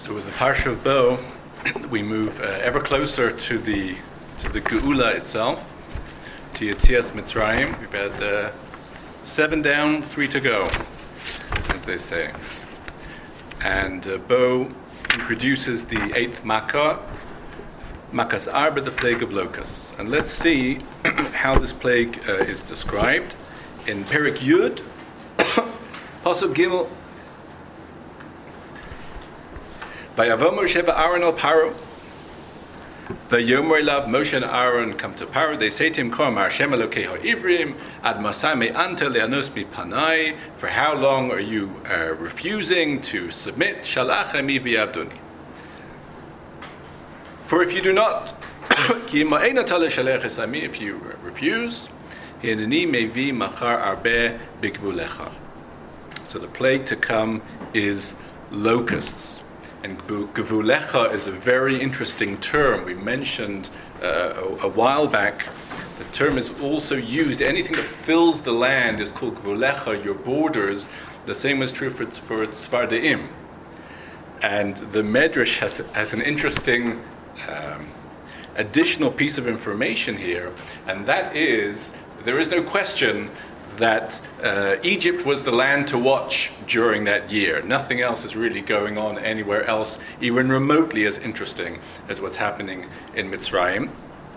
So with the Parsha of Bo, we move ever closer to the Geula itself, to Yetzias Mitzrayim. We've had 7 down, 3 to go, as they say. And Bo introduces the 8th Makkah, Makas Arba, the plague of locusts. And let's see how this plague is described in Perek Yud, Pasuk Gimel. Vayavo Moshe v'Aaron al Paro. Vayomer elav Moshe and Aaron come to Paro. They say to him, Kom Hashem Elokei ha'Ivrim ad masai me'anta le'anos mipanai. For how long are you refusing to submit? Shalach emi v'yavdoni. For if you do not, ki ma'ena tale shalech esami, if you refuse, hineni mevi machar arbe bigvulecha. So the plague to come is locusts. And Gevulecha is a very interesting term. We mentioned a while back, the term is also used. Anything that fills the land is called Gevulecha, your borders. The same is true for Tzfardeim. And the Medrash has an interesting additional piece of information here, and that is, there is no question that Egypt was the land to watch during that year. Nothing else is really going on anywhere else, even remotely as interesting as what's happening in Mitzrayim.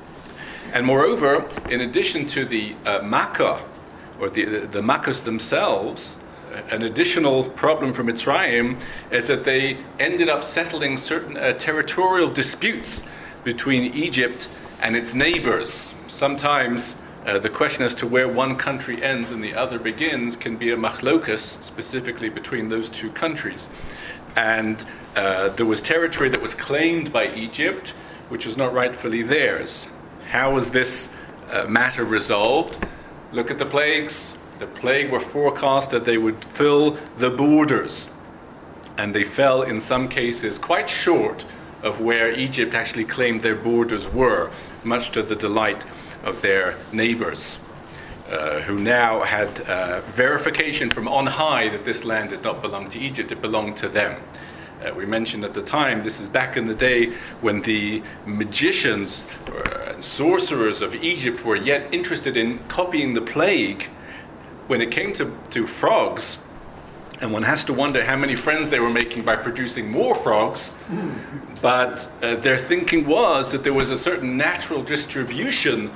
And moreover, in addition to the Makkah, or the Makkahs themselves, an additional problem for Mitzrayim is that they ended up settling certain territorial disputes between Egypt and its neighbors. Sometimes the question as to where one country ends and the other begins can be a machlokas, specifically between those two countries. And there was territory that was claimed by Egypt, which was not rightfully theirs. How was this matter resolved? Look at the plagues. The plague were forecast that they would fill the borders. And they fell, in some cases, quite short of where Egypt actually claimed their borders were, much to the delight of their neighbors, who now had verification from on high that this land did not belong to Egypt, it belonged to them. We mentioned at the time, this is back in the day when the magicians and sorcerers of Egypt were yet interested in copying the plague. When it came to frogs, and one has to wonder how many friends they were making by producing more frogs, but their thinking was that there was a certain natural distribution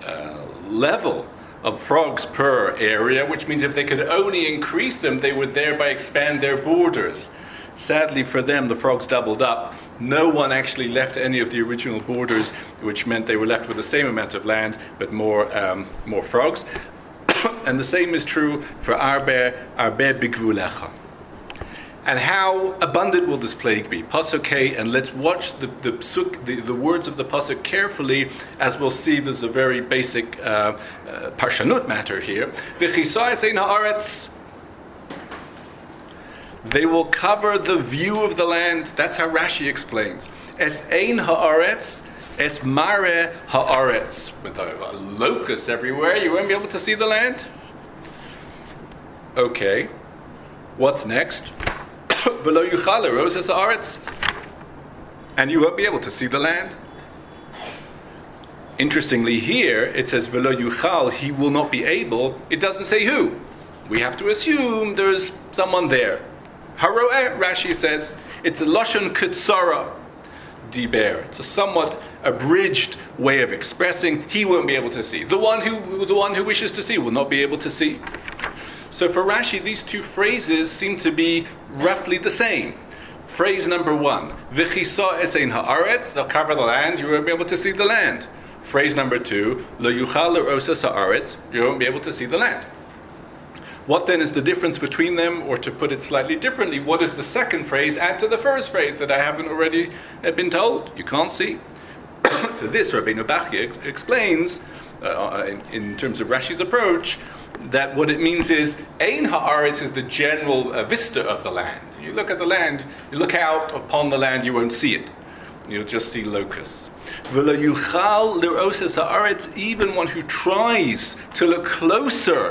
level of frogs per area, which means if they could only increase them, they would thereby expand their borders. Sadly for them, the frogs doubled up. No one actually left any of the original borders, which meant they were left with the same amount of land, but more frogs. And the same is true for Arbe Bigvulecha. And how abundant will this plague be? Pasuk K, and let's watch the words of the Pasuk carefully, as we'll see there's a very basic parshanut matter here. V'chisa es ein haaretz. They will cover the view of the land. That's how Rashi explains. Es ein haaretz, es mare haaretz. With locusts everywhere, you won't be able to see the land? Okay. What's next? V'lo yuchal leros es haaretz. And you won't be able to see the land. Interestingly here, it says v'lo yuchal, he will not be able. It doesn't say who. We have to assume there's someone there. Haroeh, Rashi says, it's a lashon kutsara diber. It's a somewhat abridged way of expressing he won't be able to see. The one who wishes to see will not be able to see. So for Rashi, these two phrases seem to be roughly the same. Phrase number 1, v'chisa es ein haaretz, they'll cover the land, you won't be able to see the land. Phrase number 2, lo yuchal leros es haaretz, you won't be able to see the land. What then is the difference between them? Or to put it slightly differently, what does the second phrase add to the first phrase that I haven't already been told? You can't see. To this, Rabbeinu Bachya explains, in terms of Rashi's approach, that what it means is, Ein haaretz is the general vista of the land. You look at the land, you look out upon the land, you won't see it. You'll just see locusts. V'lo yuchal leros es haaretz, even one who tries to look closer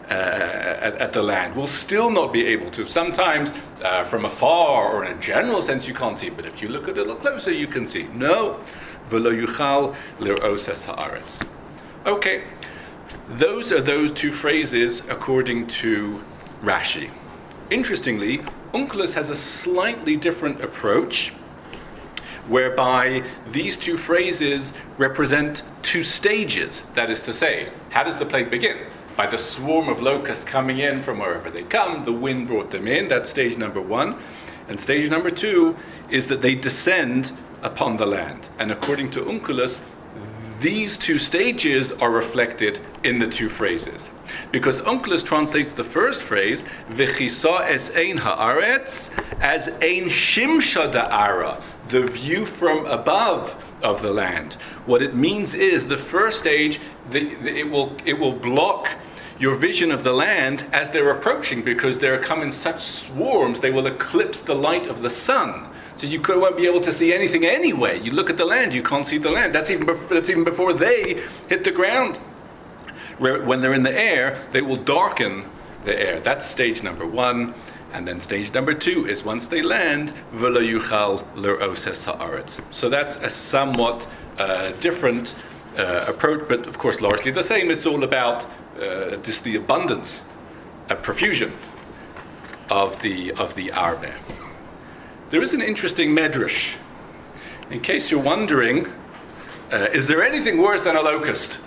at the land. We'll still not be able to. Sometimes from afar or in a general sense you can't see, but if you look a little closer you can see. No. V'lo yuchal lir'os es ha'aretz. Okay. Those are those two phrases according to Rashi. Interestingly, Onkelos has a slightly different approach, whereby these two phrases represent two stages. That is to say, how does the plague begin? By the swarm of locusts coming in from wherever they come, the wind brought them in. That's stage number one. And stage number two is that they descend upon the land. And according to Onkelos, these two stages are reflected in the two phrases. Because Onkelos translates the first phrase, V'chisa es ein ha'aretz, as ein shimsha da'ara, the view from above of the land. What it means is the first stage, it will block your vision of the land as they're approaching, because they're come in such swarms, they will eclipse the light of the sun. So you won't be able to see anything anyway. You look at the land, you can't see the land. That's even before they hit the ground. When they're in the air, they will darken the air. That's stage number one. And then stage number two is once they land, v'lo yuchal lir'os es ha'aretz. So that's a somewhat different approach, but of course largely the same. It's all about just the abundance, profusion of the arbe. There is an interesting medrash. In case you're wondering, is there anything worse than a locust?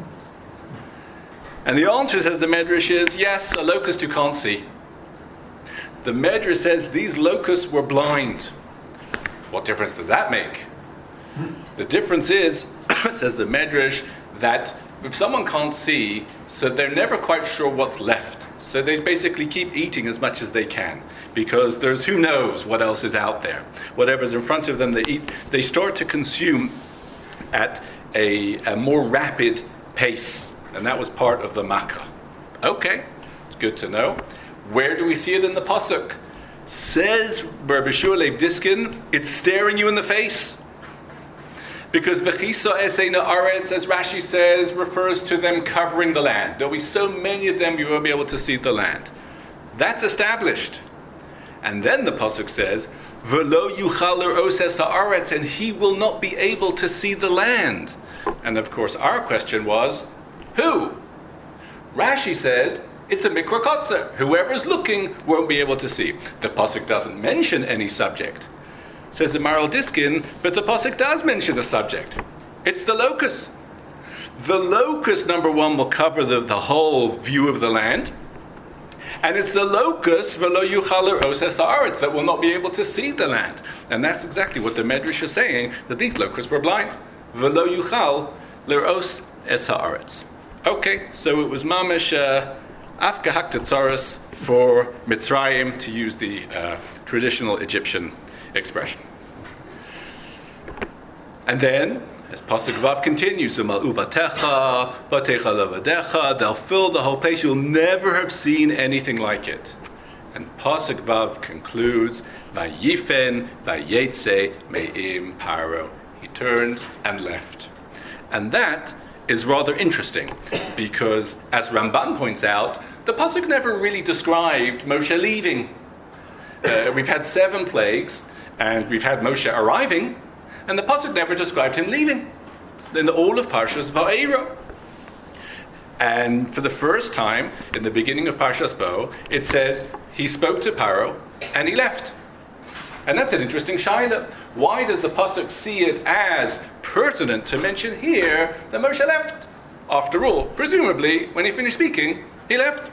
And the answer, says the medrash, is yes, a locust you can't see. The medrash says these locusts were blind. What difference does that make? The difference is, says the medrash, that if someone can't see, so they're never quite sure what's left. So they basically keep eating as much as they can, because there's who knows what else is out there. Whatever's in front of them, they eat. They start to consume at a more rapid pace, and that was part of the makkah. Okay, it's good to know. Where do we see it in the pasuk? Says Rabbi Shua Leib Diskin, it's staring you in the face. Because v'chisa eseina aretz, as Rashi says, refers to them covering the land. There'll be so many of them you won't be able to see the land. That's established. And then the pasuk says, v'lo yuchal lir'os es ha'aretz, and he will not be able to see the land. And of course our question was, who? Rashi said, it's a mikra kotzer. Whoever's looking won't be able to see. The pasuk doesn't mention any subject. Says the Maral Diskin, but the pasuk does mention a subject. It's the locust. The locust, number one, will cover the whole view of the land. And it's the locust, v'lo yuchal lir'os es ha'aretz, that will not be able to see the land. And that's exactly what the Medrash is saying, that these locusts were blind. V'lo yuchal lir'os es ha'aretz. Okay, so it was mamish afka haktetzaros for Mitzrayim, to use the traditional Egyptian expression. And then, as Pasuk Vav continues, they'll fill the whole place. You'll never have seen anything like it. And Pasuk Vav concludes, Vayifen vayetze me'im paro. He turned and left. And that is rather interesting, because, as Ramban points out, the Pasuk never really described Moshe leaving. We've had 7 plagues, and we've had Moshe arriving, and the pasuk never described him leaving in all of Parshas Va'era. And for the first time in the beginning of Parshas Bo, it says he spoke to Paro and he left. And that's an interesting shaila. Why does the pasuk see it as pertinent to mention here that Moshe left? After all, presumably, when he finished speaking, he left.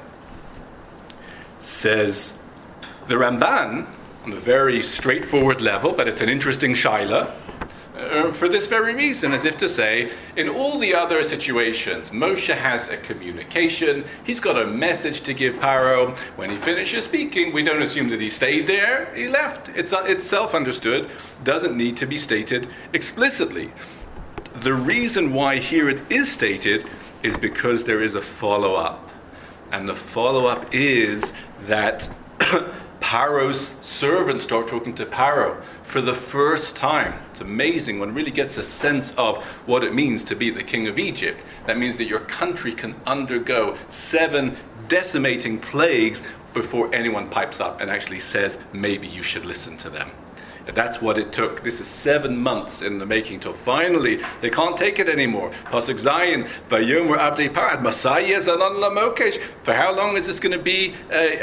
Says the Ramban, on a very straightforward level, but it's an interesting shaila, for this very reason, as if to say, in all the other situations, Moshe has a communication, he's got a message to give Paro. When he finishes speaking, we don't assume that he stayed there, he left. It's self-understood, doesn't need to be stated explicitly. The reason why here it is stated is because there is a follow-up. And the follow-up is that Paro's servants start talking to Paro for the first time. It's amazing. One really gets a sense of what it means to be the king of Egypt. That means that your country can undergo 7 decimating plagues before anyone pipes up and actually says, maybe you should listen to them. That's what it took. This is 7 months in the making till finally they can't take it anymore. Pasuk Zayin, Vayomer Abdei Parad, Masayeh Zalon Lamokesh. For how long is this going to be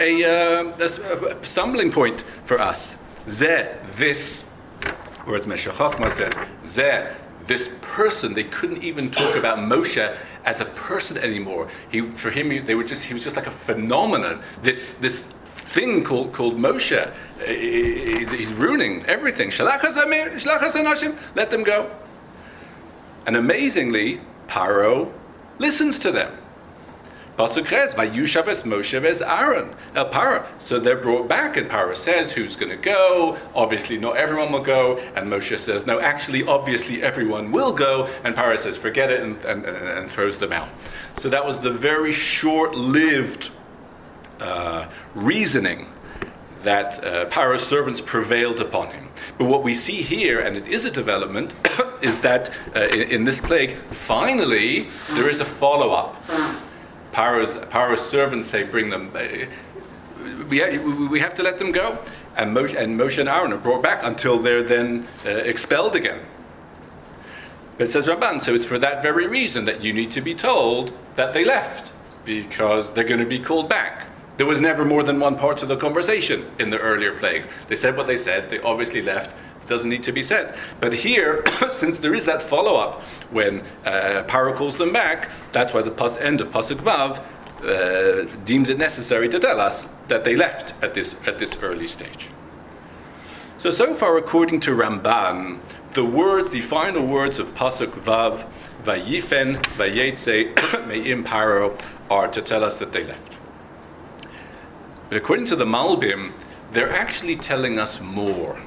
a stumbling point for us? Zeh, this, or as Meshech Chochmah says, Zeh, this person. They couldn't even talk about Moshe as a person anymore. For him, he was just like a phenomenon. This thing called Moshe. He's ruining everything. Shalach HaZanashim, let them go. And amazingly, Paro listens to them. Pasuk Ches, Vayushav es Moshe ves Aaron el Paro. So they're brought back, and Paro says who's going to go. Obviously, not everyone will go. And Moshe says, no, actually, obviously, everyone will go. And Paro says, forget it, and throws them out. So that was the very short-lived reasoning that Paro's servants prevailed upon him. But what we see here, and it is a development, is that in this plague, finally, there is a follow-up. Paro's servants say, bring them, we have to let them go. And Moshe and Aaron are brought back until they're then expelled again. But it says Ramban, so it's for that very reason that you need to be told that they left, because they're going to be called back. There was never more than one part to the conversation in the earlier plagues. They said what they said. They obviously left. It doesn't need to be said. But here, since there is that follow-up when Paro calls them back, that's why the end of Pasuk Vav deems it necessary to tell us that they left at this early stage. So far, according to Ramban, the final words of Pasuk Vav, Vayifen, Vayetze, Me'im Paro, are to tell us that they left. But according to the Malbim, they're actually telling us more.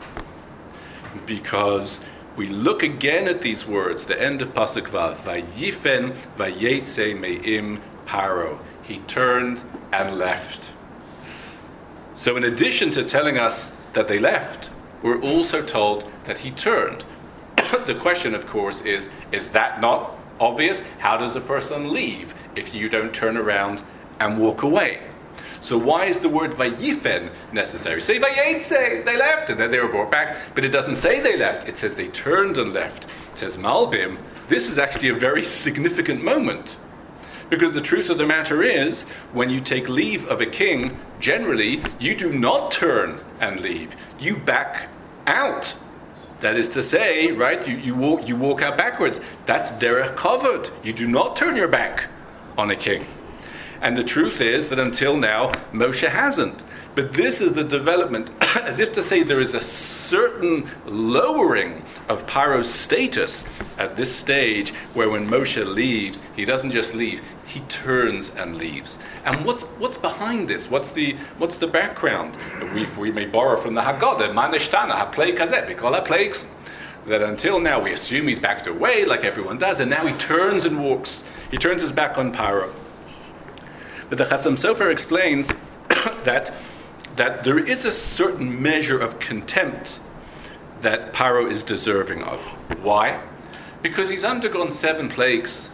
Because we look again at these words, the end of Pasuk Vav, Vayifen, Vayetze, Me'im Paro. He turned and left. So in addition to telling us that they left, we're also told that he turned. The question, of course, is that not obvious? How does a person leave if you don't turn around and walk away? So why is the word vayifen necessary? Say vayetze, they left, and then they were brought back. But it doesn't say they left. It says they turned and left. It says Malbim, this is actually a very significant moment. Because the truth of the matter is, when you take leave of a king, generally, you do not turn and leave. You back out. That is to say, right, you walk out backwards. That's derech kavod. You do not turn your back on a king. And the truth is that until now, Moshe hasn't. But this is the development, as if to say there is a certain lowering of Paro's status at this stage, where when Moshe leaves, he doesn't just leave, he turns and leaves. And what's behind this? What's the background? We may borrow from the Haggadah, Manishtana, HaPlague Kazet, we call that plagues. That until now we assume he's backed away like everyone does, and now he turns and walks. He turns his back on Paro. But the Chasam Sofer explains that there is a certain measure of contempt that Paro is deserving of. Why? Because he's undergone 7 plagues.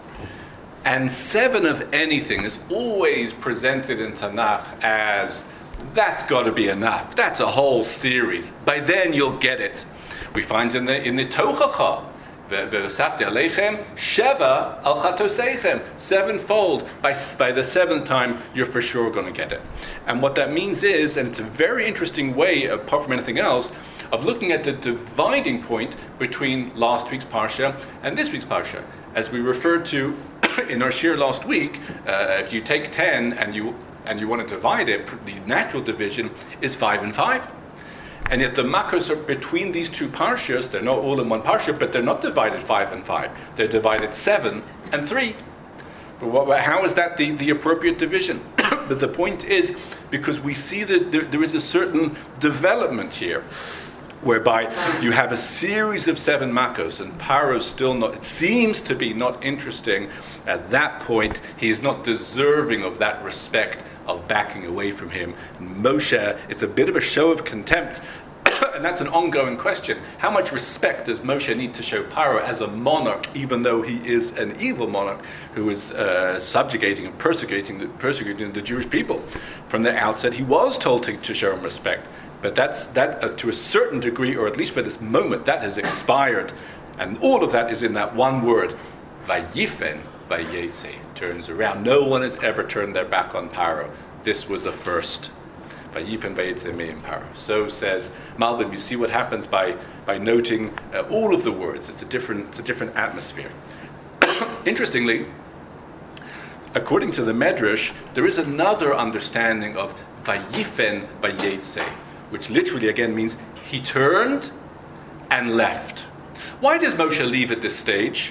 And 7 of anything is always presented in Tanakh as, that's got to be enough. That's a whole series. By then you'll get it. We find in the Tochacha, V'osafti aleichem sheva al chatoseichem, 7-fold. By the 7th time, you're for sure going to get it. And what that means is, and it's a very interesting way, apart from anything else, of looking at the dividing point between last week's parsha and this week's parsha. As we referred to in our shir last week, if you take 10 and you want to divide it, the natural division is 5 and 5. And yet the makos are between these two parshas. They're not all in one parsha, but they're not divided 5 and 5. They're divided 7 and 3. But how is that the appropriate division? But the point is, because we see that there is a certain development here. whereby you have a series of 7 makos, and Paro's still not, it seems to be not interesting at that point. He is not deserving of that respect of backing away from him. And Moshe, it's a bit of a show of contempt, and that's an ongoing question. How much respect does Moshe need to show Paro as a monarch, even though he is an evil monarch who is subjugating and persecuting the Jewish people? From the outset, he was told to show him respect. But that to a certain degree, or at least for this moment, that has expired. And all of that is in that one word, Vayifen Vayetze, turns around. No one has ever turned their back on Paro. This was a first. Vayifen Vayetze Me'im Paro. So says Malbim. You see what happens by noting all of the words. It's a different atmosphere. Interestingly, according to the Medrash, there is another understanding of Vayifen Vayetze, which literally again means he turned and left. Why does Moshe leave at this stage?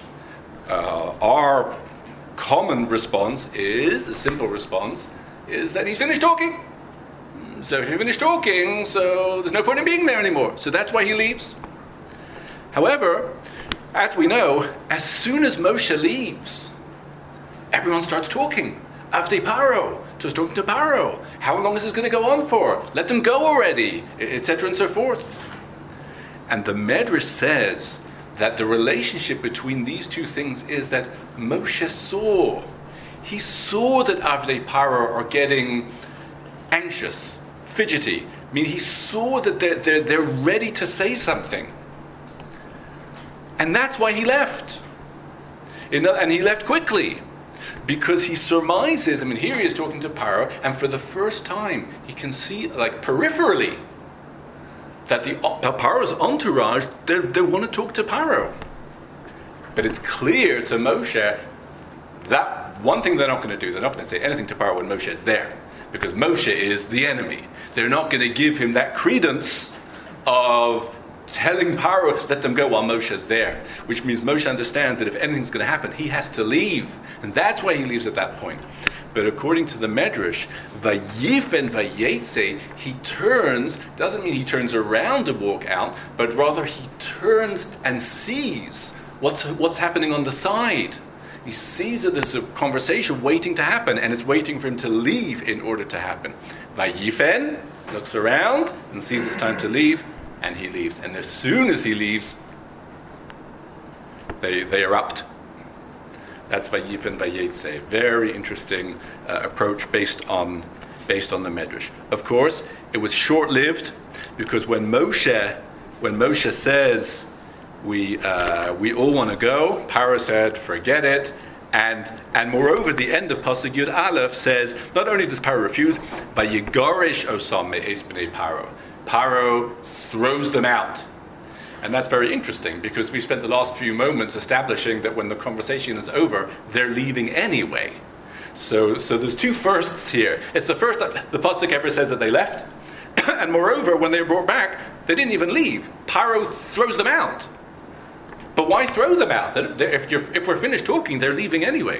Our common response is, a simple response, is that he's finished talking. So if he finished talking, so there's no point in being there anymore. So that's why he leaves. However, as we know, as soon as Moshe leaves, everyone starts talking. Avdei Paro, to talking to Paro. How long is this going to go on for? Let them go already, etc. and so forth. And the Medrash says that the relationship between these two things is that Moshe saw. He saw that Avdei Paro are getting anxious, fidgety. I mean, he saw that they're ready to say something. And that's why he left. And he left quickly. Because he surmises, I mean, here he is talking to Paro, and for the first time, he can see, like, peripherally, that Paro's entourage, they want to talk to Paro. But it's clear to Moshe that one thing they're not going to do, they're not going to say anything to Paro when Moshe is there, because Moshe is the enemy. They're not going to give him that credence of telling Paro, let them go while Moshe is there, which means Moshe understands that if anything's going to happen, he has to leave. And that's why he leaves at that point. But according to the Medrash, Vayifen Vayetze, he turns, doesn't mean he turns around to walk out, but rather he turns and sees what's happening on the side. He sees that there's a conversation waiting to happen, and it's waiting for him to leave in order to happen. Vayifen looks around and sees it's time to leave, and he leaves. And as soon as he leaves, they erupt. That's Vayifen Vayetze. Very interesting approach based on the Medrash. Of course, it was short-lived, because when Moshe says we all want to go, Paro said, forget it. And moreover, the end of Pasuk Yud Aleph says, not only does Paro refuse, Vayigarish osam me'es b'nei Paro. Paro throws them out. And that's very interesting, because we spent the last few moments establishing that when the conversation is over, they're leaving anyway. So there's two firsts here. It's the first that the Pasuk ever says that they left. And moreover, when they were brought back, they didn't even leave. Paro throws them out. But why throw them out? If we're finished talking, they're leaving anyway.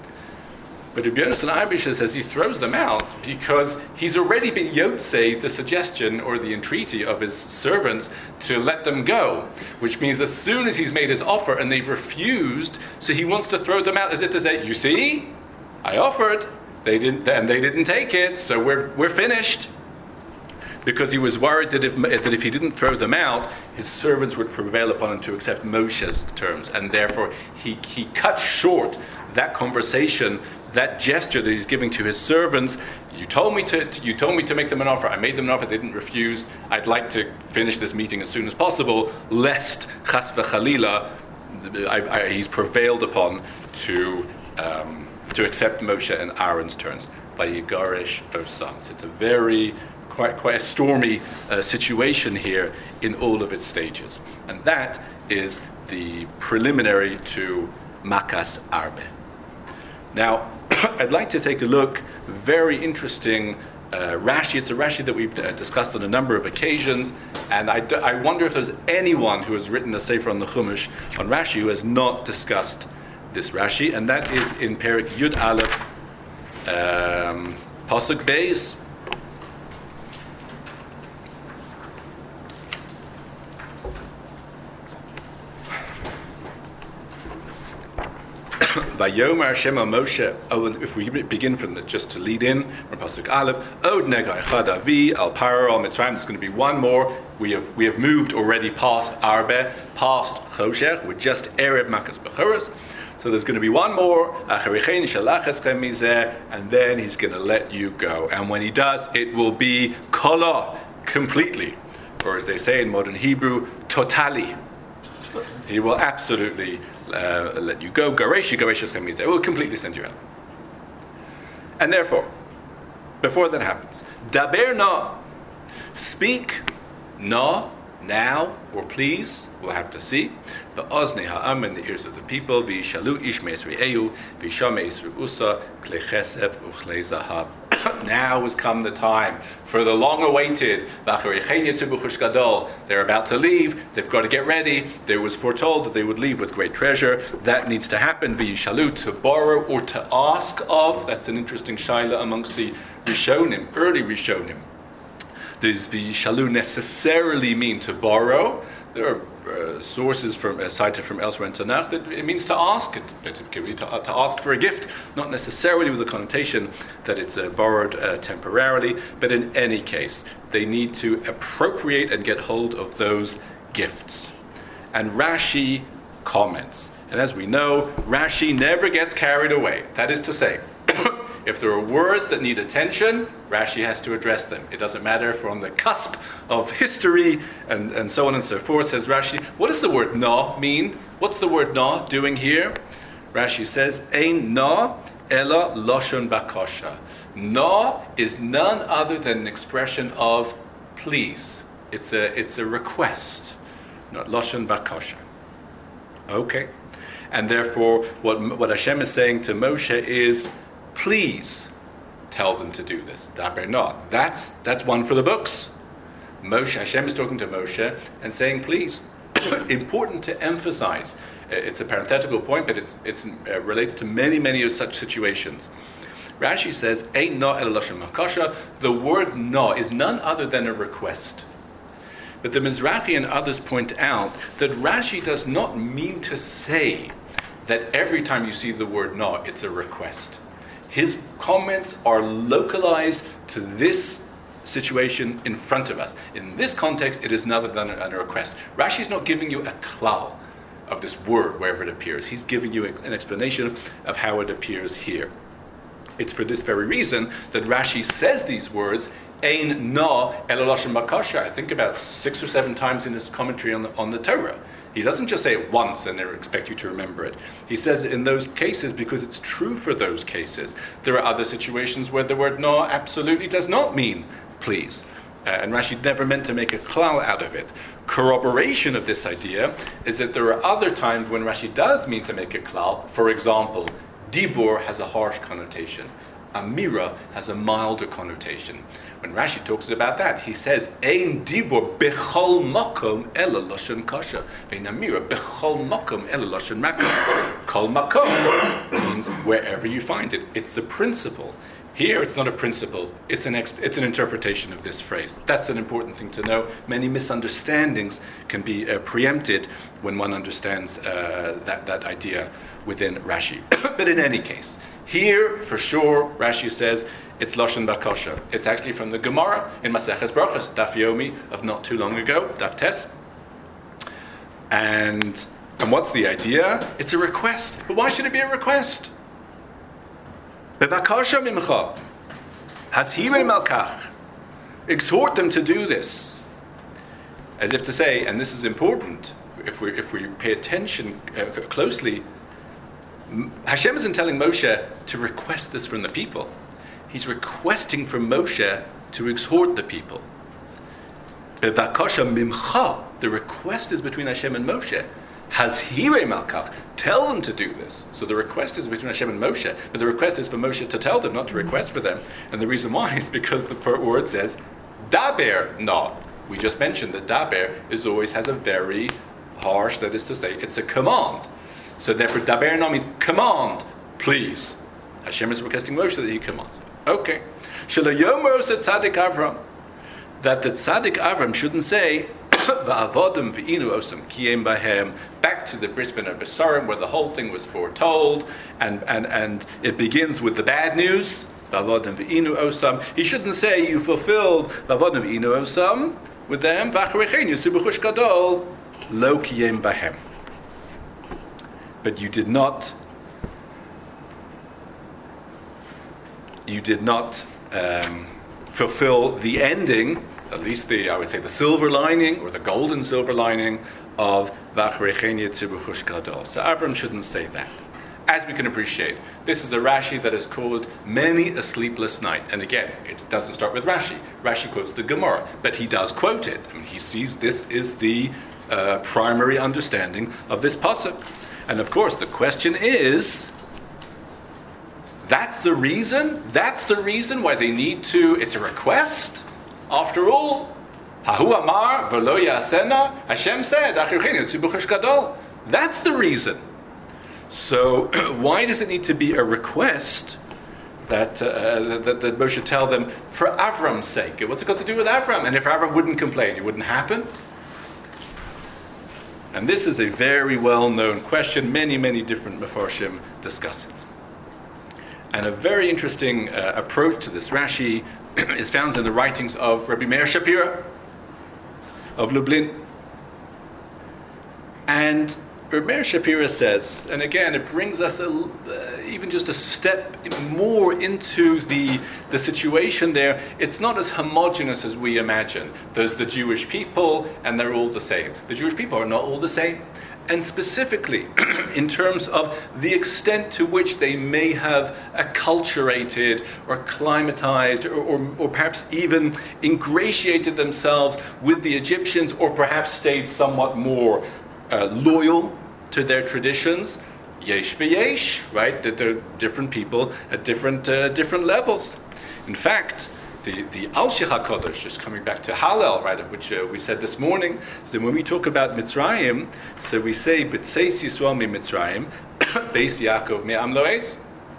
But Rabbi Yonasan Eibisher says he throws them out because he's already been yotzei the suggestion or the entreaty of his servants to let them go, which means as soon as he's made his offer and they've refused, so he wants to throw them out as if to say, you see, I offered, they didn't take it, so we're finished. Because he was worried that if he didn't throw them out, his servants would prevail upon him to accept Moshe's terms, and therefore he cut short that conversation, that gesture that he's giving to his servants. You told me to make them an offer. I made them an offer. They didn't refuse. I'd like to finish this meeting as soon as possible, lest chas v'chalila he's prevailed upon to accept Moshe and Aaron's terms. Vayigarish osam. So it's a very quite a stormy situation here in all of its stages, and that is the preliminary to Makas Arbe. Now, I'd like to take a look. Very interesting Rashi. It's a Rashi that we've discussed on a number of occasions, and I wonder if there's anyone who has written a sefer on the Chumash on Rashi who has not discussed this Rashi, and that is in Perek Yud Aleph, Pasuk Beis. Vayomer Hashem al Moshe. Oh, if we begin from just to lead in from pasuk Aleph, Od Nega Echad Avi al Paro al Mitzrayim. There's going to be one more. We have moved already past Arbe, past Choshech. We're just Erev Makas Bechoros. So there's going to be one more, and then he's going to let you go. And when he does, it will be kala, completely. Or as they say in modern Hebrew, totally. He will absolutely let you go. It will completely send you out. And therefore, before that happens, daber na, speak na, now, or please, we'll have to see. Ba'oznei ha'am, in the ears of the people, v'yishalu ish me'esri eyu, v'yishame isru usa, klei chesef u'chlei zahav. Now has come the time for the long-awaited gadol. They're about to leave. They've got to get ready. There was foretold that they would leave with great treasure. That needs to happen. V'yishalu, to borrow or to ask of. That's an interesting shaila amongst the Rishonim, early Rishonim. Does v'yishalu necessarily mean to borrow? There are sources cited from elsewhere in Tanakh that it means to ask. It can be to ask for a gift, not necessarily with the connotation that it's borrowed temporarily, but in any case, they need to appropriate and get hold of those gifts. And Rashi comments, and as we know, Rashi never gets carried away. That is to say, if there are words that need attention, Rashi has to address them. It doesn't matter if we're on the cusp of history and so on and so forth, says Rashi. What does the word na mean? What's the word na doing here? Rashi says, Ein na ela loshon bakasha. Na is none other than an expression of please. It's a request, not loshon bakasha. Okay. And therefore, what Hashem is saying to Moshe is, please tell them to do this. Daber not. That's one for the books. Hashem is talking to Moshe and saying, please. Important to emphasize. It's a parenthetical point, but it relates to many of such situations. Rashi says, Ein na el lashon makasha. The word na is none other than a request. But the Mizrahi and others point out that Rashi does not mean to say that every time you see the word na, it's a request. His comments are localized to this situation in front of us. In this context, it is none other than a request. Rashi is not giving you a klal of this word wherever it appears. He's giving you an explanation of how it appears here. It's for this very reason that Rashi says these words, Ein na el lashon makasha, I think about 6 or 7 times in his commentary on the Torah. He doesn't just say it once and expect you to remember it. He says it in those cases because it's true for those cases. There are other situations where the word na absolutely does not mean please. And Rashi never meant to make a klal out of it. Corroboration of this idea is that there are other times when Rashi does mean to make a klal. For example, dibur has a harsh connotation. Amira has a milder connotation. When Rashi talks about that, he says, Ein dibur bechol makom ela lashon kasha. Vein amira bechol makom ela lashon makom. Kol makom means wherever you find it. It's a principle. Here, it's not a principle. It's an interpretation of this phrase. That's an important thing to know. Many misunderstandings can be preempted when one understands that idea within Rashi. But in any case, here, for sure, Rashi says, it's Lashon Bakasha. It's actually from the Gemara in Maseches Brachos, Daf Yomi of not too long ago, Daf Tes. And what's the idea? It's a request. But why should it be a request? Bebakasha mimcha, hashirei malkach. Exhort them to do this. As if to say, and this is important, if we pay attention closely, Hashem isn't telling Moshe to request this from the people. He's requesting from Moshe to exhort the people. Bevakasha mimcha, the request is between Hashem and Moshe. Hazhirei malkach, tell them to do this. So the request is between Hashem and Moshe, but the request is for Moshe to tell them, not to request for them. And the reason why is because the word says, daber not. We just mentioned that daber always has a very harsh, that is to say, it's a command. So therefore, daber na means command, please. Hashem is requesting Moshe that he commands. Okay. Shelo yomer tzaddik Avram, that the tzaddik Avram shouldn't say, Va'avodim v'inu osam kiyem bahem, back to the Bris Ben Besarim, where the whole thing was foretold, and it begins with the bad news. Va'avodim v'inu osam. He shouldn't say you fulfilled Va'avodim v'inu osam with them. V'acharechen yitzu b'chush gadol lo kiyem bahem. But you did not fulfill the ending, at least I would say the silver lining, or the golden silver lining of V'acharechen yitzu b'chush gadol. So Avram shouldn't say that. As we can appreciate, this is a Rashi that has caused many a sleepless night. And again, it doesn't start with Rashi. Rashi quotes the Gemara, but he does quote it. I mean, he sees this is the primary understanding of this pasuk. And of course, the question is, that's the reason? That's the reason why they need to, it's a request? After all, Hahu Amar v'lo yasena, Hashem said, that's the reason. So why does it need to be a request that Moshe tell them for Avram's sake? What's it got to do with Avram? And if Avram wouldn't complain, it wouldn't happen? And this is a very well-known question. Many, many different Mefarshim discuss it. And a very interesting approach to this Rashi is found in the writings of Rabbi Meir Shapira of Lublin. And Rabbi Meir Shapira says, and again, it brings us even just a step more into the situation there. It's not as homogeneous as we imagine. There's the Jewish people, and they're all the same. The Jewish people are not all the same. And specifically, in terms of the extent to which they may have acculturated or acclimatized or perhaps even ingratiated themselves with the Egyptians, or perhaps stayed somewhat more loyal to their traditions. Yesh v'yesh, right? That there are different people at different levels. In fact, the Al-Shich HaKodesh, just coming back to Hallel, right, of which we said this morning. So when we talk about Mitzrayim, so we say B'tzeis Yisrael mi Mitzrayim, Beis Yaakov me'am lo'ez.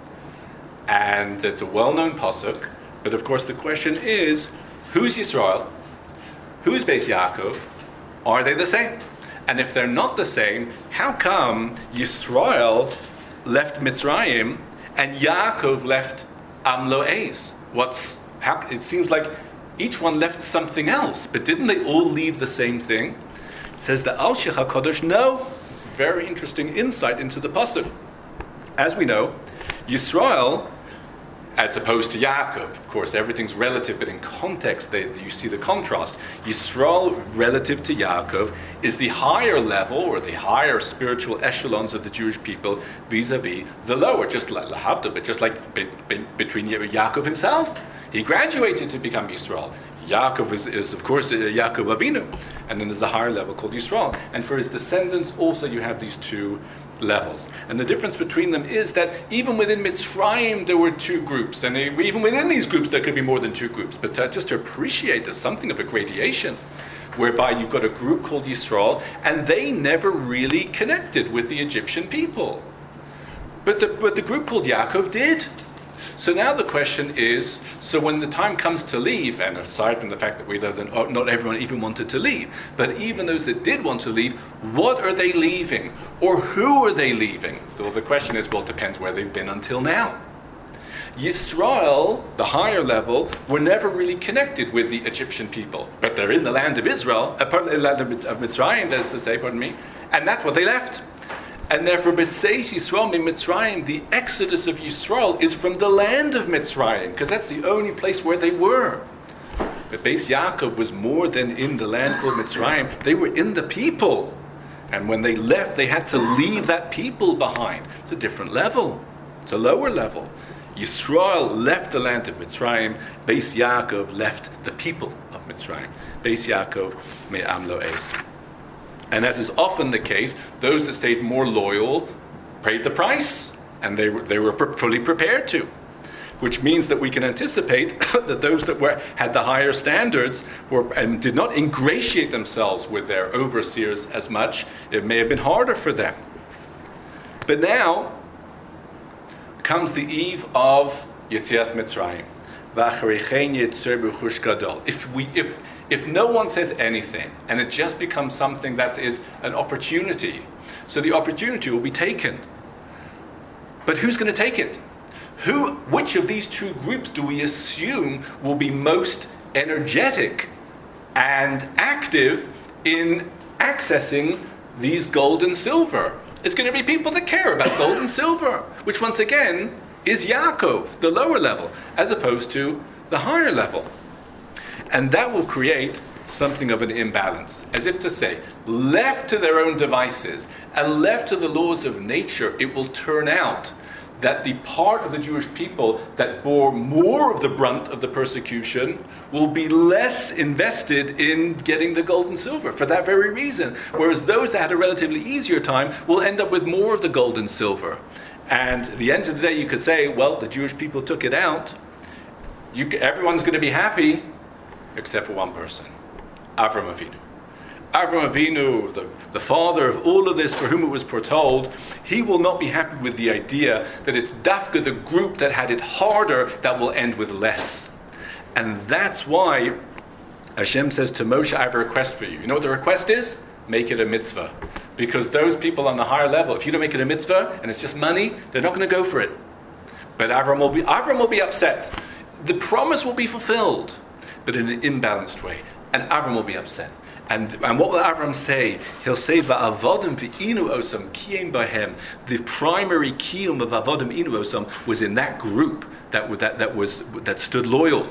And it's a well-known pasuk, but of course the question is, who's Yisrael? Who's Beis Yaakov? Are they the same? And if they're not the same, how come Yisrael left Mitzrayim and Yaakov left Am Lo'ez? It seems like each one left something else, but didn't they all leave the same thing? Says the Al-Shich HaKodesh, no. It's a very interesting insight into the pasuk. As we know, Yisrael, as opposed to Yaakov, of course, everything's relative, but in context, you see the contrast. Yisrael, relative to Yaakov, is the higher level, or the higher spiritual echelons of the Jewish people, vis-a-vis the lower, just like Lahavda, but just like between Yaakov himself. He graduated to become Yisrael. Yaakov is of course, Yaakov Avinu. And then there's a higher level called Yisrael. And for his descendants, also you have these two levels. And the difference between them is that even within Mitzrayim there were two groups, and even within these groups there could be more than two groups. But just to appreciate there's something of a gradation, whereby you've got a group called Yisrael, and they never really connected with the Egyptian people. But the group called Yaakov did. So now the question is, so when the time comes to leave, and aside from the fact that we know that not everyone even wanted to leave, but even those that did want to leave, what are they leaving? Or who are they leaving? Well, the question is, well, it depends where they've been until now. Yisrael, the higher level, were never really connected with the Egyptian people. But they're in the land of Israel, the land of Mitzrayim, that's to say, and that's what they left. And therefore, B'tzeis Yisrael mi Mitzrayim, the exodus of Yisrael is from the land of Mitzrayim, because that's the only place where they were. But Beis Yaakov was more than in the land called Mitzrayim. They were in the people. And when they left, they had to leave that people behind. It's a different level. It's a lower level. Yisrael left the land of Mitzrayim. Beis Yaakov left the people of Mitzrayim. Beis Yaakov me'am lo'ez. And as is often the case, those that stayed more loyal paid the price, and they were fully prepared to. Which means that we can anticipate that those that had the higher standards and did not ingratiate themselves with their overseers as much, it may have been harder for them. But now comes the eve of Yetzias Mitzrayim. if no one says anything and it just becomes something that is an opportunity, so the opportunity will be taken. But who's going to take it? Which of these two groups do we assume will be most energetic and active in accessing these gold and silver? It's going to be people that care about gold and silver, which once again is Yaakov, the lower level, as opposed to the higher level. And that will create something of an imbalance, as if to say, left to their own devices and left to the laws of nature, it will turn out that the part of the Jewish people that bore more of the brunt of the persecution will be less invested in getting the gold and silver for that very reason. Whereas those that had a relatively easier time will end up with more of the gold and silver. And at the end of the day, you could say, well, the Jewish people took it out. Everyone's going to be happy, except for one person, Avram Avinu. Avram Avinu, the father of all of this, for whom it was foretold, he will not be happy with the idea that it's Dafka, the group that had it harder, that will end with less. And that's why Hashem says to Moshe, I have a request for you. You know what the request is? Make it a mitzvah. Because those people on the higher level, if you don't make it a mitzvah, and it's just money, they're not going to go for it. But Avram will be upset. The promise will be fulfilled, but in an imbalanced way. And Avram will be upset. And what will Avram say? He'll say, "Va'avodim v'inu osam kiyem bahem." The primary kiyum of avodim inu osam was in that group that stood loyal.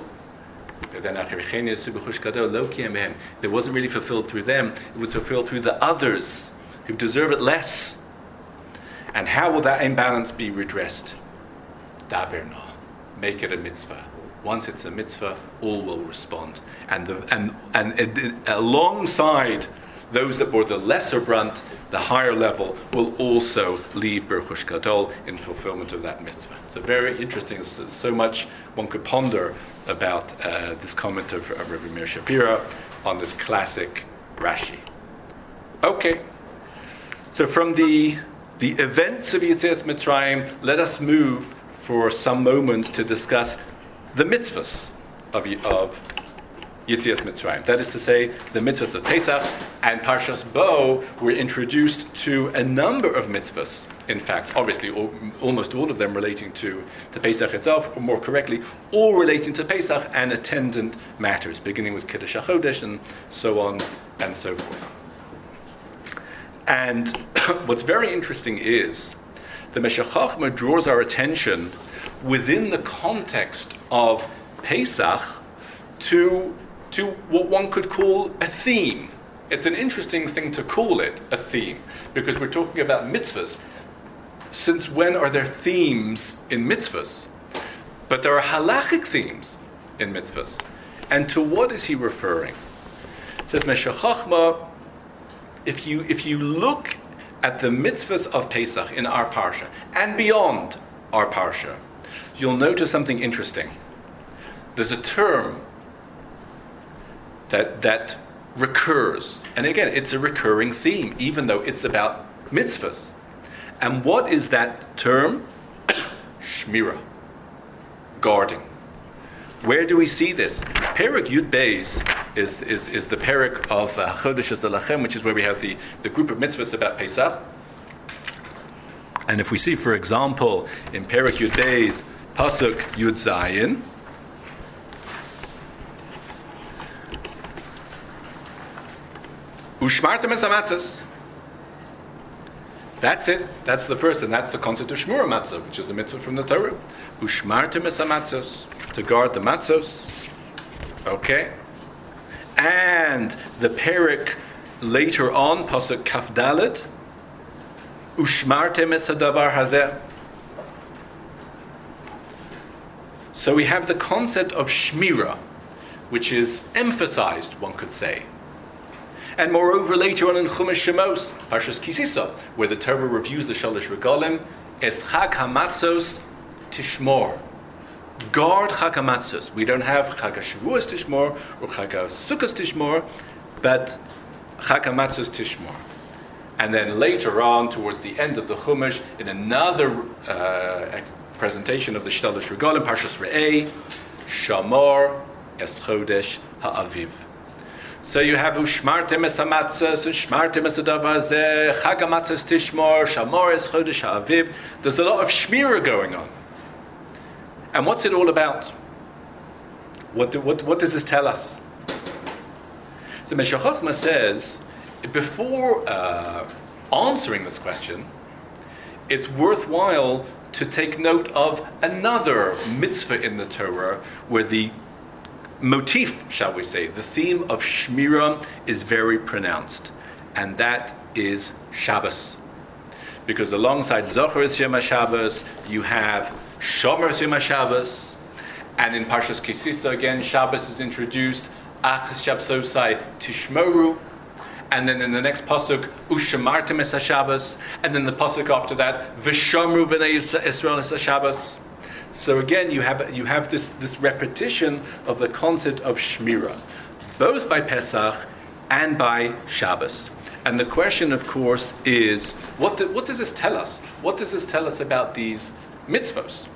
It wasn't really fulfilled through them; it was fulfilled through the others who deserve it less. And how will that imbalance be redressed? Daberna, make it a mitzvah. Once it's a mitzvah, all will respond. And alongside those that bore the lesser brunt, the higher level will also leave Berchush Gadol in fulfillment of that mitzvah. So very interesting. There's so much one could ponder about this comment of Rabbi Meir Shapira on this classic Rashi. Okay. So from the events of Yetzias Mitzrayim, let us move for some moments to discuss the mitzvahs of Yetzias Mitzrayim. That is to say, the mitzvahs of Pesach and Parshas Bo were introduced to a number of mitzvahs. In fact, obviously, almost all of them relating to Pesach itself, or more correctly, all relating to Pesach and attendant matters, beginning with Kiddush HaChodesh and so on and so forth. And what's very interesting is the Meshech Chochmah draws our attention within the context of Pesach to what one could call a theme. It's an interesting thing to call it a theme, because we're talking about mitzvahs. Since when are there themes in mitzvahs? But there are halachic themes in mitzvahs. And to what is he referring? It says Meshech Chochmah, if you look at the mitzvahs of Pesach in our parsha and beyond our parsha, you'll notice something interesting. There's a term that recurs. And again, it's a recurring theme, even though it's about mitzvahs. And what is that term? Shmira. Guarding. Where do we see this? Perek Yud Beis is the Perek of Chodesh Lachem, which is where we have the group of mitzvahs about Pesach. And if we see, for example, in Perek Yud Beis, Pasuk Yud Zayin, Ushmartem es hamatzos. That's it. That's the first, and that's the concept of Shmura Matzah, which is the mitzvah from the Torah. Ushmartem es hamatzos, to guard the matzos. Okay. And the Perek later on, Pasuk Kaf Dalet, Ushmartem es hadavar hazeh. So we have the concept of Shmira, which is emphasized, one could say. And moreover, later on in Chumash Shemos, Parshas Kisisa, where the Torah reviews the Shalosh Regalim, es Chag HaMatzos Tishmor. Guard Chag HaMatzos. We don't have Chag HaShavuos Tishmor or Chag HaSukkos Tishmor, but Chag HaMatzos Tishmor. And then later on, towards the end of the Chumash, in another presentation of the Shalosh Regalim, Parshas Re'eh, Shamor es Chodesh HaAviv. So you have Ushmartem es hamatzos, Ushmartem es hadavar zeh, Chag hamatzos tishmor, Shamor es chodesh ha'aviv. There's a lot of shmira going on. And what's it all about? What does this tell us? So Meshech Chochmah says, before answering this question, it's worthwhile to take note of another mitzvah in the Torah where the motif, shall we say, the theme of Shmira is very pronounced, and that is Shabbos. Because alongside Zocher es Yom HaShabbos, you have Shomer es Yom HaShabbos, and in Parshas Kisisa again, Shabbos is introduced, Achas Shabsosai Tishmoru, and then in the next pasuk, Ushamartem es HaShabbos, and then the pasuk after that, V'shomru v'nei Yisrael es HaShabbos. So again, you have this repetition of the concept of Shmira, both by Pesach and by Shabbos. And the question, of course, is, what does this tell us? What does this tell us about these mitzvos?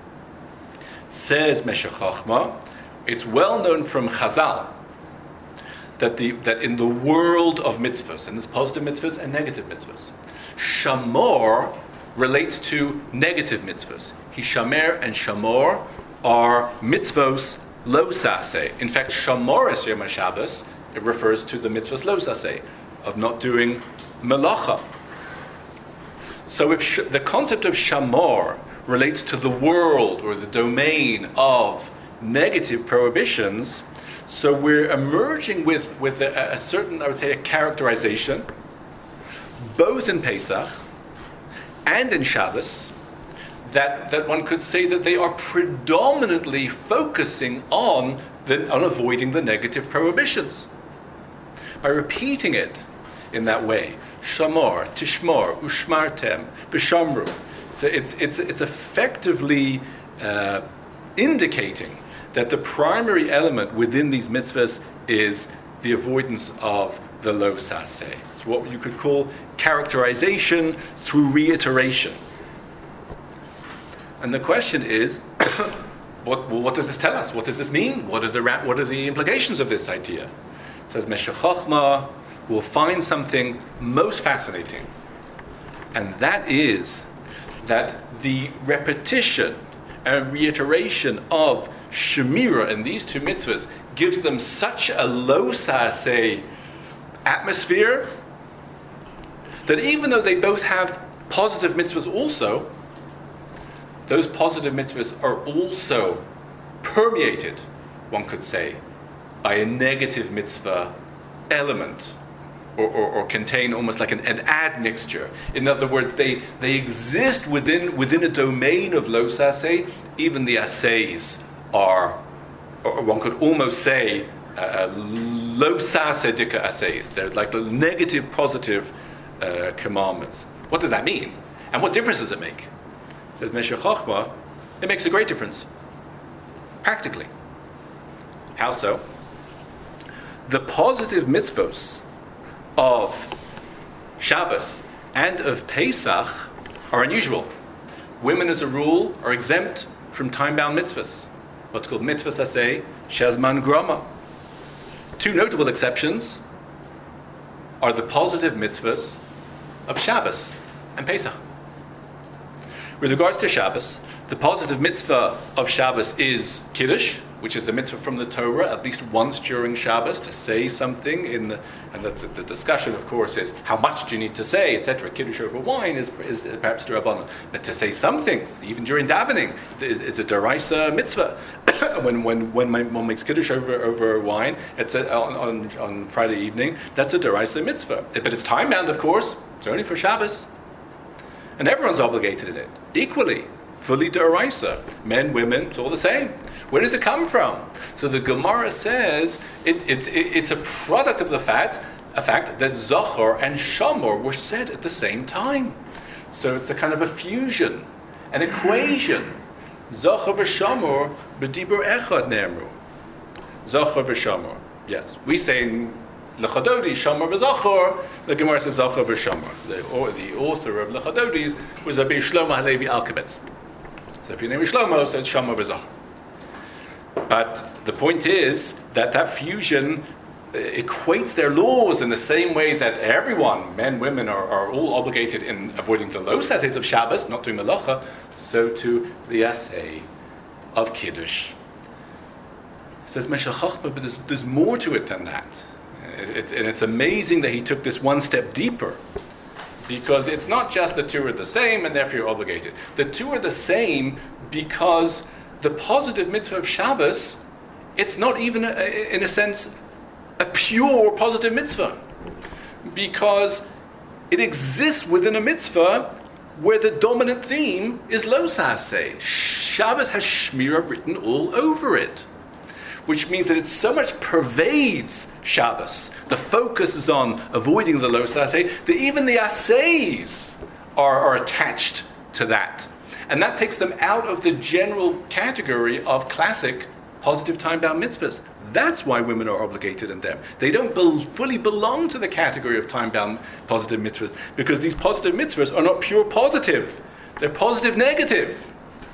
Says Meshech Chochmah, it's well known from Chazal that in the world of mitzvos, and there's positive mitzvos and negative mitzvos, Shamor relates to negative mitzvos. Hishamer and Shamor are mitzvos lo saseh. In fact, Shamor es Yom HaShabbos, it refers to the mitzvos lo saseh, of not doing melacha. So if the concept of Shamor relates to the world or the domain of negative prohibitions, so we're emerging with a certain, I would say, a characterization, both in Pesach and in Shabbos, that one could say that they are predominantly focusing on avoiding the negative prohibitions. By repeating it in that way, Shamor, Tishmor, Ushmartem, B'Shamru. So it's effectively indicating that the primary element within these mitzvahs is the avoidance of the lo saseh. It's what you could call characterization through reiteration. And the question is, what does this tell us? What does this mean? What are the implications of this idea? It says Meshech Chochmah will find something most fascinating, and that is that the repetition and reiteration of Shemira in these two mitzvahs gives them such a lo saseh atmosphere that even though they both have positive mitzvahs also, those positive mitzvahs are also permeated, one could say, by a negative mitzvah element, or contain almost like an admixture. In other words, they exist within a domain of lo saseh. Even the assays are, or one could almost say, lo saseh dika assays. They're like the negative, positive commandments. What does that mean? And what difference does it make? Says Meshech Chochmah, it makes a great difference. Practically. How so? The positive mitzvos of Shabbos and of Pesach are unusual. Women, as a rule, are exempt from time-bound mitzvahs, what's called mitzvahs aseh, shezman grama. Two notable exceptions are the positive mitzvahs of Shabbos and Pesach. With regards to Shabbos, the positive mitzvah of Shabbos is Kiddush, which is a mitzvah from the Torah, at least once during Shabbos, to say something and that's the discussion, of course, is how much do you need to say, etc. Kiddush over wine is perhaps d'Rabbanan, but to say something, even during davening, is a deraisa mitzvah. when one makes Kiddush over wine, it's on Friday evening, that's a deraisa mitzvah. But it's time-bound, of course. It's only for Shabbos. And everyone's obligated in it, equally, fully d'oraisa. Men, women, it's all the same. Where does it come from? So the Gemara says it's a product of a fact that Zohar and Shamor were said at the same time. So it's a kind of a fusion, an equation. Zohar v'Shamor b'dibur echad ne'emru. Zohar v'Shamor. Yes, we say in Lechadodi, Shamor v'Zochor. The Gemara says Zochor v'Shamor. The author of Lechadodis was Rabbi Shlomo Halevi Alkabetz. So if your name is Shlomo, so it's Shamor v'Zochor. But the point is that fusion equates their laws in the same way that everyone, men, women, are all obligated in avoiding the low assays of Shabbos, not doing melacha, so to the assay of Kiddush. Says Meshech Chochmah, but there's more to it than that. It's amazing that he took this one step deeper, because it's not just the two are the same and therefore you're obligated. The two are the same because the positive mitzvah of Shabbos, it's not even, in a sense, a pure positive mitzvah, because it exists within a mitzvah where the dominant theme is lo saseh. Shabbos has Shmira written all over it, which means that it so much pervades Shabbos. The focus is on avoiding the lo saseh, that even the assays are attached to that. And that takes them out of the general category of classic positive time-bound mitzvahs. That's why women are obligated in them. They don't fully belong to the category of time-bound positive mitzvahs, because these positive mitzvahs are not pure positive. They're positive negative.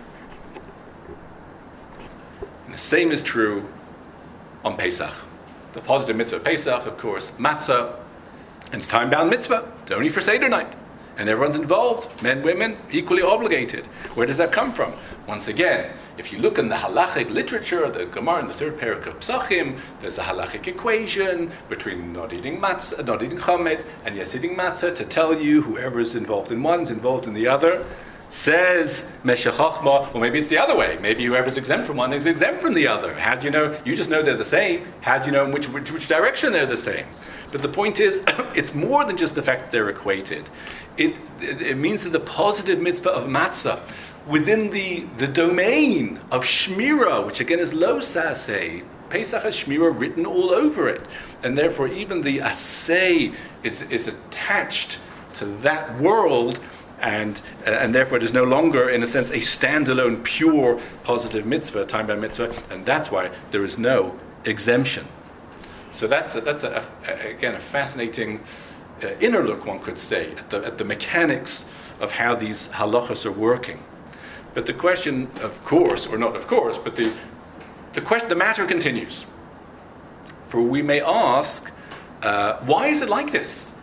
And the same is true on Pesach. The positive mitzvah of Pesach, of course, matzah, and it's time-bound mitzvah. It's only for Seder night. And everyone's involved, men, women, equally obligated. Where does that come from? Once again, if you look in the halachic literature, the Gemara in the third parak of Psachim, there's a halachic equation between not eating matzah, not eating chametz, and yes, eating matzah, to tell you whoever is involved in one is involved in the other. Says Meshech Chochmah, well, maybe it's the other way. Maybe whoever's exempt from one is exempt from the other. How do you know? You just know they're the same. How do you know in which direction they're the same? But the point is, it's more than just the fact that they're equated. It means that the positive mitzvah of matzah, within the domain of shmira, which again is lo saseh, Pesach has shmira written all over it. And therefore even the asay is attached to that world, and therefore it is no longer, in a sense, a standalone, pure, positive mitzvah, time-bound mitzvah, and that's why there is no exemption. So that's again a fascinating inner look, one could say, at the mechanics of how these halachas are working. But the question, of course, or not of course, but the matter continues. For we may ask, why is it like this?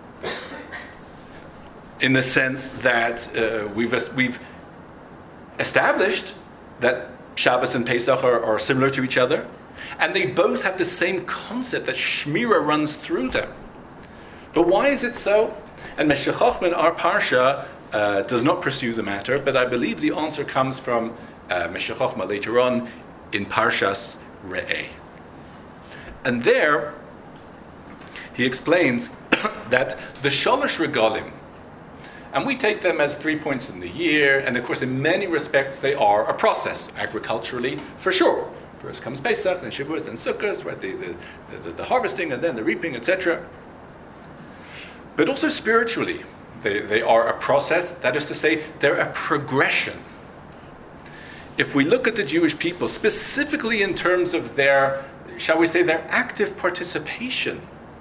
In the sense that we've established that Shabbos and Pesach are similar to each other, and they both have the same concept that Shmira runs through them. But why is it so? And Meshech Chochmah, our parsha, does not pursue the matter, but I believe the answer comes from Meshech Chochmah later on in Parshas Re'eh. And there, he explains that the Shalosh Regalim, and we take them as 3 points in the year, and of course in many respects they are a process, agriculturally, for sure. First comes Pesach, then Shavuos, then Sukkot, right? The harvesting, and then the reaping, etc. But also spiritually, they are a process. That is to say, they're a progression. If we look at the Jewish people, specifically in terms of their, shall we say, their active participation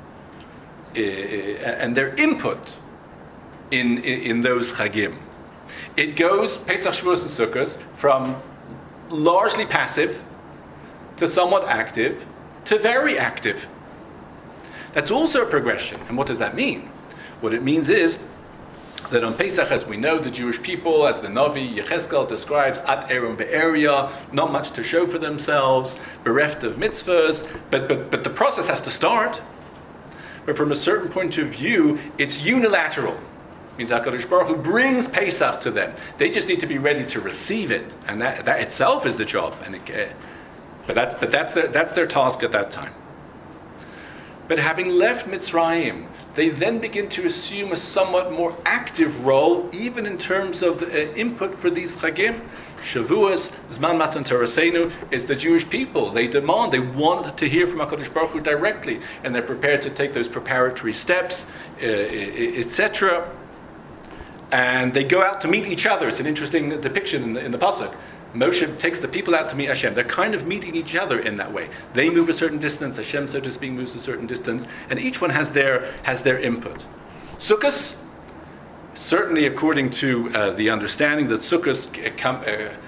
and their input in those chagim, it goes, Pesach, Shavuos, and Sukkot, from largely passive to somewhat active to very active. That's also a progression. And what does that mean? What it means is that on Pesach, as we know, the Jewish people, as the Navi Yecheskel describes, at Aaron Be'eria, not much to show for themselves, bereft of mitzvahs, but the process has to start. But from a certain point of view, it's unilateral. It means HaKadosh Baruch Hu brings Pesach to them. They just need to be ready to receive it, and that itself is the job. But that's their task at that time. But having left Mitzrayim, they then begin to assume a somewhat more active role, even in terms of input for these chagim. Shavuos, Zman Matan Torasenu, is the Jewish people. They want to hear from HaKadosh Baruch Hu directly, and they're prepared to take those preparatory steps, etc. And they go out to meet each other. It's an interesting depiction in the pasuk. Moshe takes the people out to meet Hashem. They're kind of meeting each other in that way. They move a certain distance, Hashem, so to speak, moves a certain distance, and each one has their input. Sukkos, certainly according to the understanding that Sukkos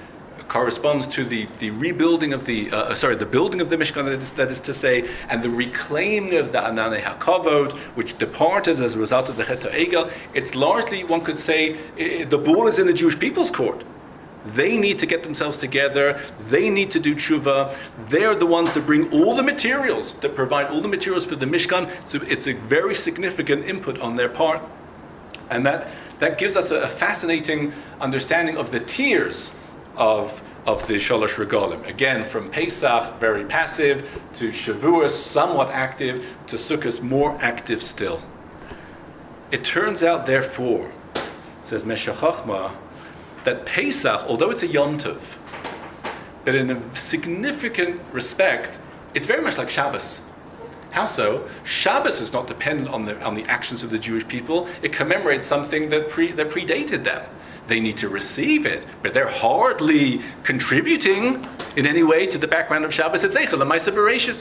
corresponds to the rebuilding of the building of the Mishkan, that is to say, and the reclaiming of the Ananei HaKavod, which departed as a result of the Chet HaEgel. It's largely, one could say, the ball is in the Jewish people's court. They need to get themselves together. They need to do tshuva. They're the ones that bring all the materials, that provide all the materials for the Mishkan. So it's a very significant input on their part. And that gives us a fascinating understanding of the tiers of the Shalosh Regalim. Again, from Pesach, very passive, to Shavuos, somewhat active, to Sukkot, more active still. It turns out, therefore, says Meshech Chochmah, that Pesach, although it's a Yom Tov, but in a significant respect, it's very much like Shabbos. How so? Shabbos is not dependent on the actions of the Jewish people. It commemorates something that predated them. They need to receive it, but they're hardly contributing in any way to the background of Shabbos. It's Eichel, the Maaseh Bereishis.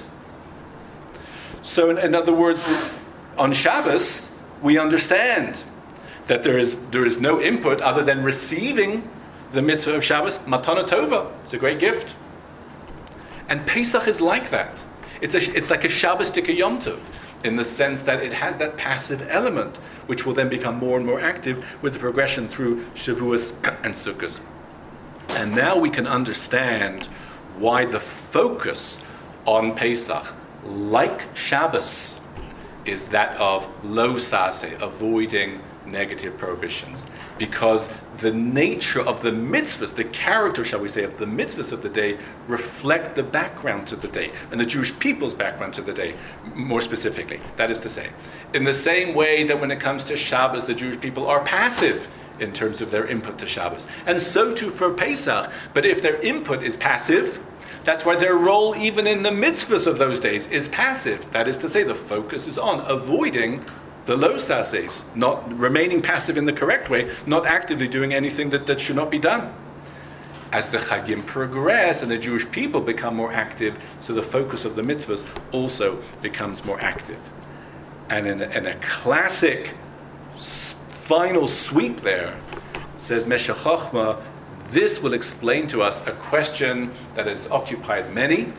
So, in other words, on Shabbos, we understand that there is no input other than receiving the mitzvah of Shabbos, Matana Tova. It's a great gift. And Pesach is like that. It's like a Shabbos Dika Yom Tov, in the sense that it has that passive element, which will then become more and more active with the progression through Shavuos and Sukkot. And now we can understand why the focus on Pesach, like Shabbos, is that of lo saseh, avoiding negative prohibitions, because the nature of the mitzvahs, the character, shall we say, of the mitzvahs of the day reflect the background to the day, and the Jewish people's background to the day, more specifically. That is to say, in the same way that when it comes to Shabbos, the Jewish people are passive in terms of their input to Shabbos, and so too for Pesach. But if their input is passive, that's why their role, even in the mitzvahs of those days, is passive. That is to say, the focus is on avoiding the lo sases, not remaining passive in the correct way, not actively doing anything that should not be done. As the Chagim progress and the Jewish people become more active, so the focus of the mitzvahs also becomes more active. And in a classic final sweep there, says Meshech Chochmah, this will explain to us a question that has occupied many,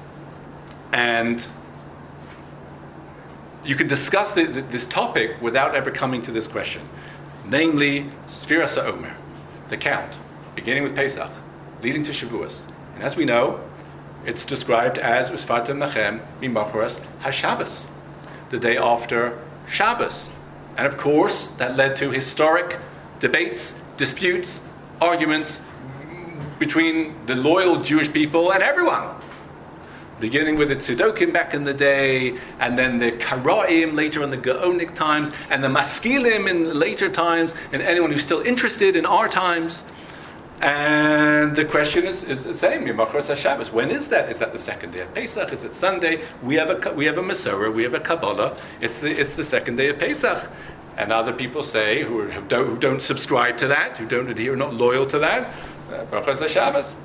and you can discuss this topic without ever coming to this question, namely Sfiras HaOmer, the count, beginning with Pesach, leading to Shavuos. And as we know, it's described as Usfartem Nachem Mimachoras HaShabbos, the day after Shabbos. And of course, that led to historic debates, disputes, arguments between the loyal Jewish people and everyone, beginning with the Tzedokim back in the day, and then the Karaim later in the Gaonic times, and the Maskilim in later times, and anyone who's still interested in our times. And the question is the same, Yomachos HaShabbos. When is that? Is that the second day of Pesach? Is it Sunday? We have a Masorah, we have a Kabbalah. It's the second day of Pesach. And other people say, who don't subscribe to that, who don't adhere, not loyal to that, Yomachos HaShabbos.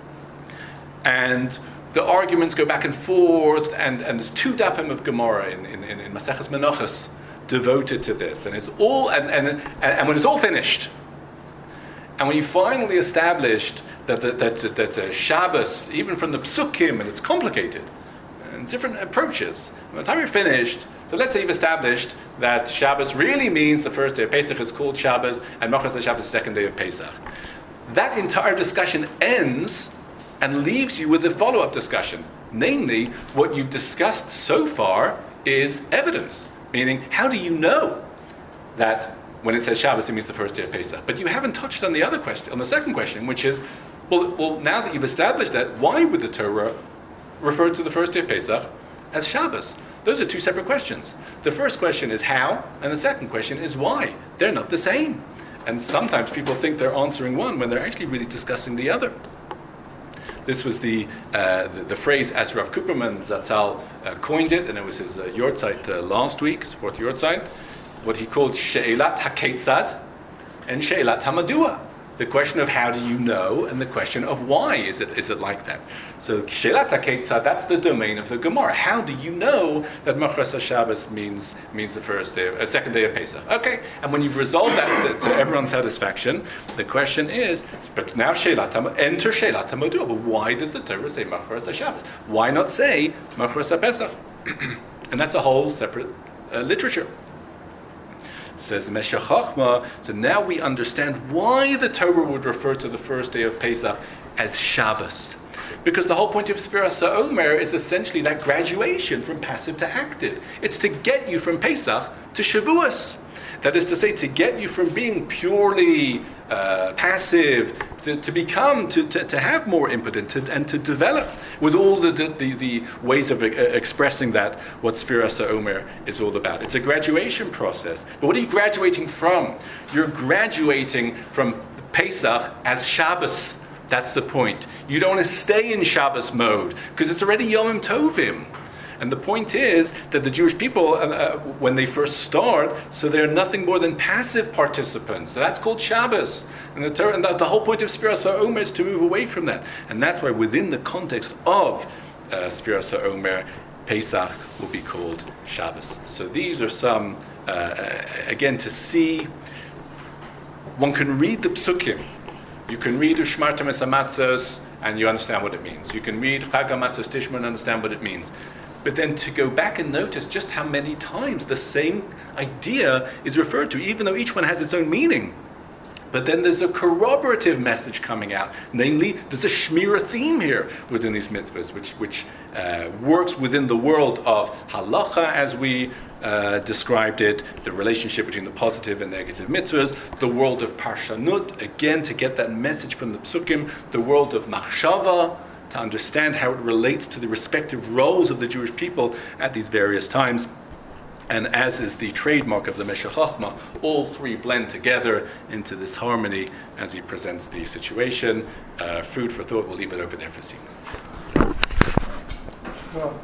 And the arguments go back and forth, and there's 2 dapim of Gemara in Maseches Menachos devoted to this, and it's all and when it's all finished, and when you finally established that Shabbos, even from the Psukim, and it's complicated, and different approaches. By the time you're finished, so let's say you've established that Shabbos really means the first day of Pesach is called Shabbos, and Machos HaShabbos is the second day of Pesach. That entire discussion ends and leaves you with a follow-up discussion. Namely, what you've discussed so far is evidence. Meaning, how do you know that when it says Shabbos, it means the first day of Pesach? But you haven't touched on the other question, on the second question, which is, well, now that you've established that, why would the Torah refer to the first day of Pesach as Shabbos? Those are 2 separate questions. The first question is how, and the second question is why. They're not the same. And sometimes people think they're answering one when they're actually really discussing the other. This was the phrase as Rav Kuperman Zatzal coined it, and it was his Yortzeit last week, his 4th Yortzeit, what he called She'elat HaKetzad and She'elat HaMadua. the question of how do you know, and the question of why is it like that. So Shelat HaKetzad, that's the domain of the Gemara. How do you know that Machras HaShabbos means the second day of Pesach? Okay, and when you've resolved that to everyone's satisfaction, the question is, but now enter Shelat HaModua. But why does the Torah say Machras HaShabbos? Why not say Machras HaPesach? And that's a whole separate literature. Says Meshech Chochmah, so now we understand why the Torah would refer to the first day of Pesach as Shabbos. Because the whole point of Sfiras HaOmer is essentially that graduation from passive to active. It's to get you from Pesach to Shavuos. That is to say, to get you from being purely passive to become, to have more input and to develop with all the ways of expressing that, what Sfiras HaOmer is all about. It's a graduation process. But what are you graduating from? You're graduating from Pesach as Shabbos. That's the point. You don't want to stay in Shabbos mode because it's already Yom Tovim. And the point is that the Jewish people, when they first start, so they're nothing more than passive participants. So that's called Shabbos. And the whole point of Sfiras HaOmer is to move away from that. And that's why within the context of Sfiras HaOmer, Pesach will be called Shabbos. So these are some, again, to see, one can read the Psukim. You can read Ushmartem es HaMatzos and you understand what it means. You can read Chag HaMatzos Tishma and understand what it means. But then to go back and notice just how many times the same idea is referred to, even though each one has its own meaning. But then there's a corroborative message coming out. Namely, there's a Shmira theme here within these mitzvahs, which works within the world of halacha as we described it, the relationship between the positive and negative mitzvahs, the world of parshanut, again, to get that message from the psukim, the world of machshava, to understand how it relates to the respective roles of the Jewish people at these various times. And as is the trademark of the Meshech Chochmah, all three blend together into this harmony as he presents the situation. Food for thought, we'll leave it over there for Zima.